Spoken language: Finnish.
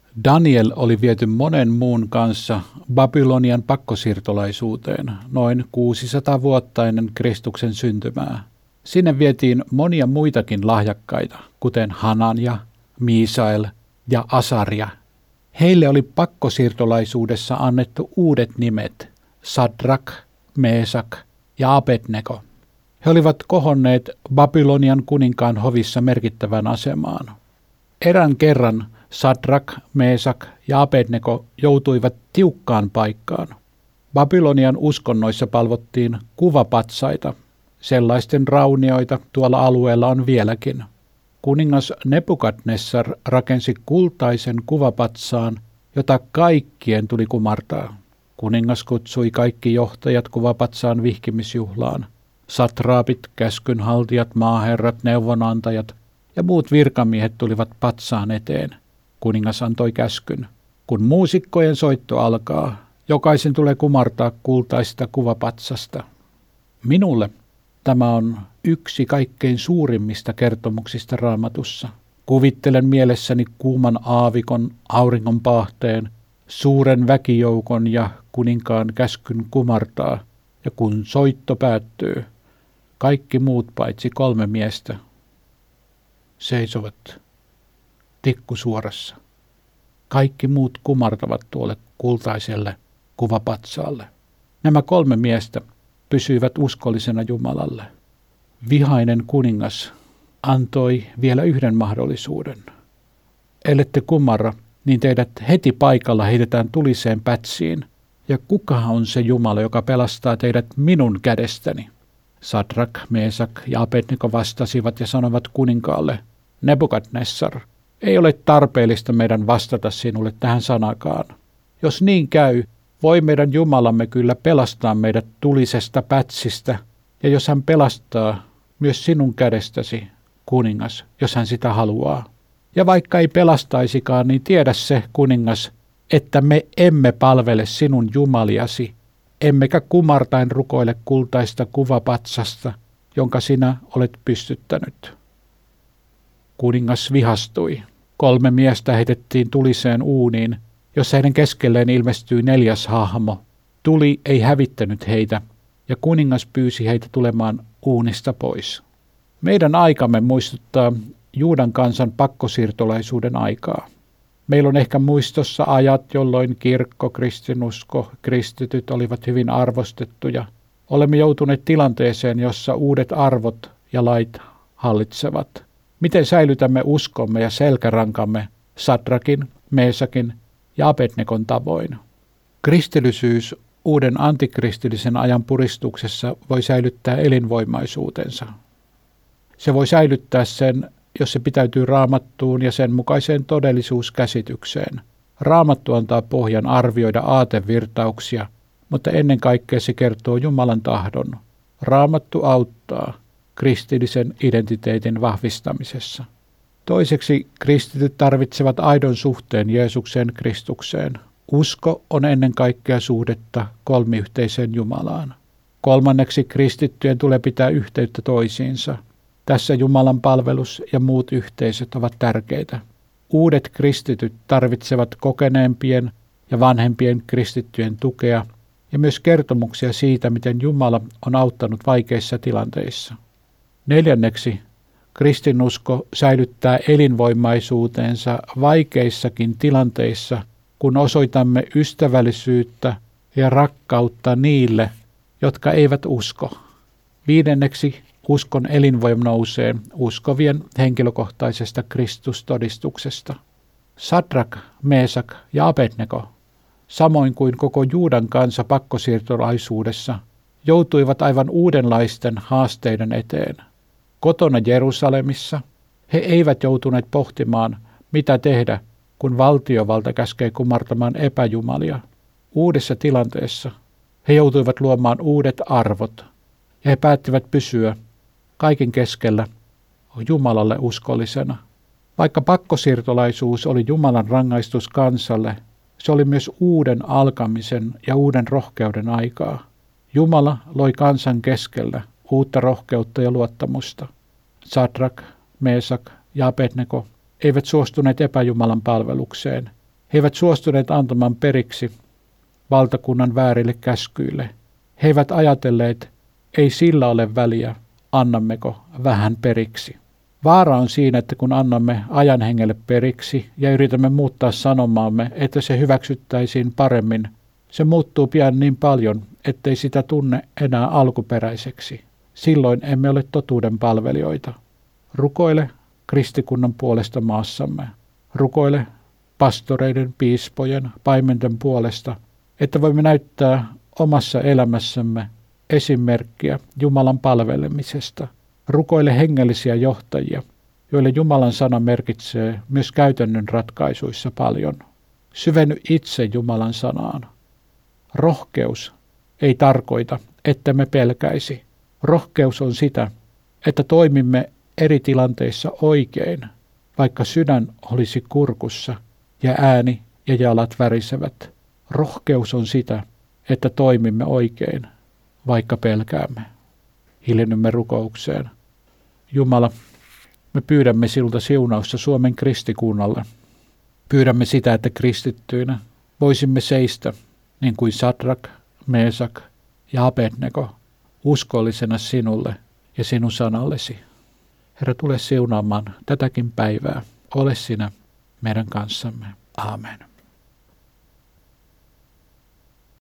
Daniel oli viety monen muun kanssa Babylonian pakkosiirtolaisuuteen noin 600 vuotta ennen Kristuksen syntymää. Sinne vietiin monia muitakin lahjakkaita, kuten Hanania, Miisael ja Asaria. Heille oli pakkosiirtolaisuudessa annettu uudet nimet, Sadrak, Meesak ja Abednego. He olivat kohonneet Babylonian kuninkaan hovissa merkittävään asemaan. Erään kerran Sadrak, Meesak ja Abednego joutuivat tiukkaan paikkaan. Babylonian uskonnoissa palvottiin kuvapatsaita. Sellaisten raunioita tuolla alueella on vieläkin. Kuningas Nebukadnessar rakensi kultaisen kuvapatsaan, jota kaikkien tuli kumartaa. Kuningas kutsui kaikki johtajat kuvapatsaan vihkimisjuhlaan. Satraapit, käskynhaltijat, maaherrat, neuvonantajat ja muut virkamiehet tulivat patsaan eteen. Kuningas antoi käskyn. Kun muusikkojen soitto alkaa, jokaisen tulee kumartaa kultaista kuvapatsasta. Minulle tämä on yksi kaikkein suurimmista kertomuksista Raamatussa. Kuvittelen mielessäni kuuman aavikon, auringonpaahteen, suuren väkijoukon ja kuninkaan käskyn kumartaa, ja kun soitto päättyy, kaikki muut paitsi 3 miestä seisovat tikku suorassa. Kaikki muut kumartavat tuolle kultaiselle kuvapatsaalle. Nämä 3 miestä pysyivät uskollisena Jumalalle. Vihainen kuningas antoi vielä yhden mahdollisuuden. Ellette kumarra, niin teidät heti paikalla heitetään tuliseen pätsiin. Ja kuka on se Jumala, joka pelastaa teidät minun kädestäni? Sadrak, Meesak ja Abednego vastasivat ja sanoivat kuninkaalle, Nebukadnessar, ei ole tarpeellista meidän vastata sinulle tähän sanakaan. Jos niin käy, voi meidän Jumalamme kyllä pelastaa meidät tulisesta pätsistä, ja jos hän pelastaa myös sinun kädestäsi, kuningas, jos hän sitä haluaa. Ja vaikka ei pelastaisikaan, niin tiedä se, kuningas, että me emme palvele sinun jumaliasi, emmekä kumartain rukoile kultaista kuvapatsasta, jonka sinä olet pystyttänyt. Kuningas vihastui. 3 miestä heitettiin tuliseen uuniin, jossa heidän keskelleen ilmestyi 4. hahmo. Tuli ei hävittänyt heitä, ja kuningas pyysi heitä tulemaan uunista pois. Meidän aikamme muistuttaa Juudan kansan pakkosiirtolaisuuden aikaa. Meillä on ehkä muistossa ajat, jolloin kirkko, kristinusko, kristityt olivat hyvin arvostettuja. Olemme joutuneet tilanteeseen, jossa uudet arvot ja lait hallitsevat. Miten säilytämme uskomme ja selkärankamme Sadrakin, Meesakin ja Abednegon tavoin? Kristillisyys uuden antikristillisen ajan puristuksessa voi säilyttää elinvoimaisuutensa. Se voi säilyttää sen, jos se pitäytyy Raamattuun ja sen mukaiseen todellisuuskäsitykseen. Raamattu antaa pohjan arvioida aatevirtauksia, mutta ennen kaikkea se kertoo Jumalan tahdon. Raamattu auttaa kristillisen identiteetin vahvistamisessa. Toiseksi kristityt tarvitsevat aidon suhteen Jeesukseen Kristukseen. Usko on ennen kaikkea suhdetta kolmiyhteiseen Jumalaan. Kolmanneksi kristittyjen tulee pitää yhteyttä toisiinsa. Tässä Jumalan palvelus ja muut yhteisöt ovat tärkeitä. Uudet kristityt tarvitsevat kokeneempien ja vanhempien kristittyjen tukea ja myös kertomuksia siitä, miten Jumala on auttanut vaikeissa tilanteissa. Neljänneksi, kristinusko säilyttää elinvoimaisuutensa vaikeissakin tilanteissa, kun osoitamme ystävällisyyttä ja rakkautta niille, jotka eivät usko. Viidenneksi, uskon elinvoima nousee uskovien henkilökohtaisesta Kristustodistuksesta. Sadrak, Meesak ja Abednego, samoin kuin koko Juudan kansa pakkosiirtolaisuudessa, joutuivat aivan uudenlaisten haasteiden eteen. Kotona Jerusalemissa he eivät joutuneet pohtimaan, mitä tehdä, kun valtiovalta käskee kumartamaan epäjumalia. Uudessa tilanteessa he joutuivat luomaan uudet arvot, ja he päättivät pysyä kaiken keskellä Jumalalle uskollisena. Vaikka pakkosiirtolaisuus oli Jumalan rangaistus kansalle, se oli myös uuden alkamisen ja uuden rohkeuden aikaa. Jumala loi kansan keskellä uutta rohkeutta ja luottamusta. Sadrak, Meesak ja Abednego eivät suostuneet epäjumalan palvelukseen, He eivät suostuneet antamaan periksi valtakunnan väärille käskyille. He eivät ajatelleet, ei sillä ole väliä, annammeko vähän periksi. Vaara on siinä, että kun annamme ajan hengelle periksi ja yritämme muuttaa sanomaamme, että se hyväksyttäisiin paremmin, se muuttuu pian niin paljon, ettei sitä tunne enää alkuperäiseksi. Silloin emme ole totuuden palvelijoita. Rukoile kristikunnan puolesta maassamme. Rukoile pastoreiden, piispojen, paimenten puolesta, että voimme näyttää omassa elämässämme esimerkkiä Jumalan palvelemisesta. Rukoile hengellisiä johtajia, joille Jumalan sana merkitsee myös käytännön ratkaisuissa paljon. Syvenny itse Jumalan sanaan. Rohkeus ei tarkoita, että me pelkäisi. Rohkeus on sitä, että toimimme eri tilanteissa oikein, vaikka sydän olisi kurkussa ja ääni ja jalat värisevät. Rohkeus on sitä, että toimimme oikein, vaikka pelkäämme. Hiljennymme rukoukseen. Jumala, me pyydämme sinulta siunausta Suomen kristikunnalle. Pyydämme sitä, että kristittyinä voisimme seistä niin kuin Sadrak, Meesak ja Abednego uskollisena sinulle ja sinun sanallesi. Herra, tule siunaamaan tätäkin päivää. Ole sinä meidän kanssamme. Aamen.